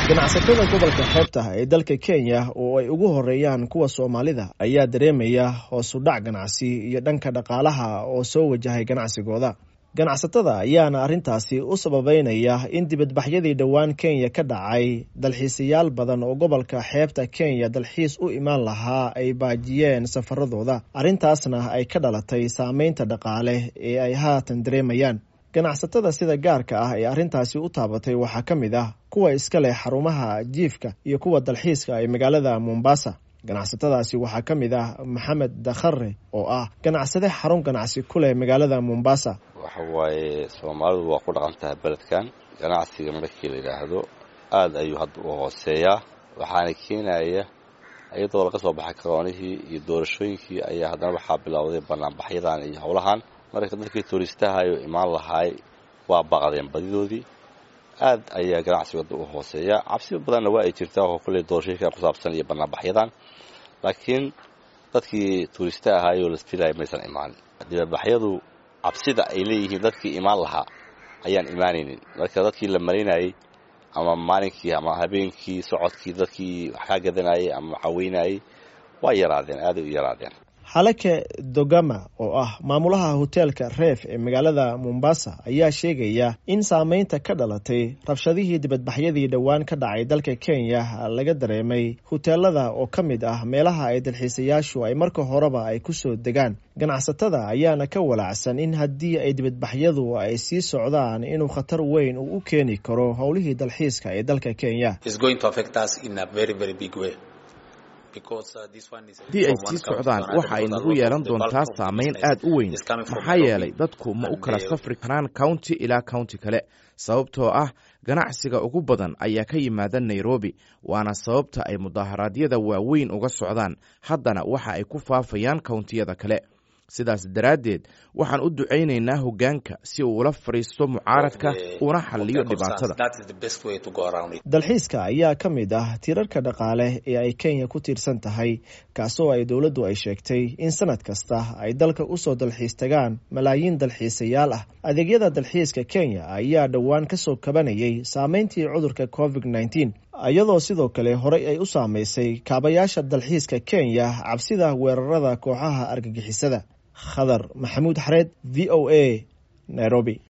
ganacsatada gobolka xeebta ee dalka Kenya oo ay ugu horeeyaan kuwa Soomaalida ayaa dareemaya hoos u dhac ganacsi iyo dhanka dhaqaalaha oo soo wajahay ganacsigooda. Ganacsatada ayaana arintaasi u sababeynaya in dibadbaxyadii dhawaan Kenya ka dhacay dalxiisayaal badan oo gobolka xeebta Kenya dalxiis u imaan lahaa ay baajiyeen safaradooda. Arintaasna ay ka dhalatay saameynta dhaqaale ee ay haatan dareemayaan. ganacsatada sida gaarka ah ee arintaasi u taabatay waxaa ka mid ah kuwa iska leh xarumaha jiifka iyo kuwa dalxiiska ee magaalada Mombasa. ganacsatadaasi waxaa ka mid ah Maxamed Dakhare oo ah ganacsade xarun ganacsi ku leh magaalada Mombasa. waxa waaye Soomaalidu waa ku dhaqantahay beledkan ganacsiga markii la yiraahdo aad ayuu hadda u hooseeyaa waxaana keenaya iyadoo laga soo baxay qaranihii iyo doorashooyinkii ayaa haddana waxaa bilowday banaanbaxyadan iyo howlahan marka dadkii touristaha ay imaan lahaay waa baqadeen badidoodii aad ayaa ganacsiga u hooseeya cabsi badan waa ay jirtaa oo kulay doorashooyinka ku saabsan iyo banaanbaxyadan laakiin dadkii touristaha ay oo la filayay maysan imaan dibadbaxyadu cabsida ay leeyihiin dadkii imaan lahaa ayaan imaanaynin marka dadkii la marinayay ama maalinkii ama habeenkii socodkii dadkii wax ka gadanayay ama caweynayay waa yaraadeen aad u yaraadeen. Halake Dogama oo ah maamulaha hoteelka Reef ee magaalada Mombasa ayaa sheegaya in saameynta ka dhalatay rabshadihii dibadbaxyadii dhawaan ka dhacay dalka Kenya laga dareemay hoteelada oo ka mid ah meelaha ay dalxiisayaashu ay marka horeba ay ku soo degaan. ganacsatada ayaana ka walacsan in haddii ay dibadbaxyadu ay sii socdaan inuu khatar weyn u keeni karo howlihii dalxiiska ee dalka Kenya. haddii ay sii socdaan waxa ay nagu yeelan doontaa saameyn aad u weyn maxaa yeelay dadku ma u kala safri karaan county ilaa county kale sababtoo ah ganacsiga ugu badan ayaa ka yimaada Nairobi waana sababta ay mudaharaadyada waaweyn uga socdaan haddana waxa ay ku faafayaan countiyada kale sidaas daraaddeed waxaan u ducaynaynaa hoggaanka si uu ula fariisto mucaaradka una xalliyo dhibaatada. dalxiiska ayaa ka mid ah tiirarka dhaqaale ee ay Kenya ku tiirsan tahay kaasoo ay dowladdu ay sheegtay in sanad kasta ay dalka u soo dalxiis tagaan malaayiin dalxiisayaal ah. adeegyada dalxiiska Kenya ayaa dhawaan ka soo kabanayay saameyntii cudurka COVID-19 iyadoo sidoo kale horey ay u saameysay kaabayaasha dalxiiska Kenya cabsida weerarada kooxaha argagixisada. Khadar Maxamuud Xareed VOA Nairobi.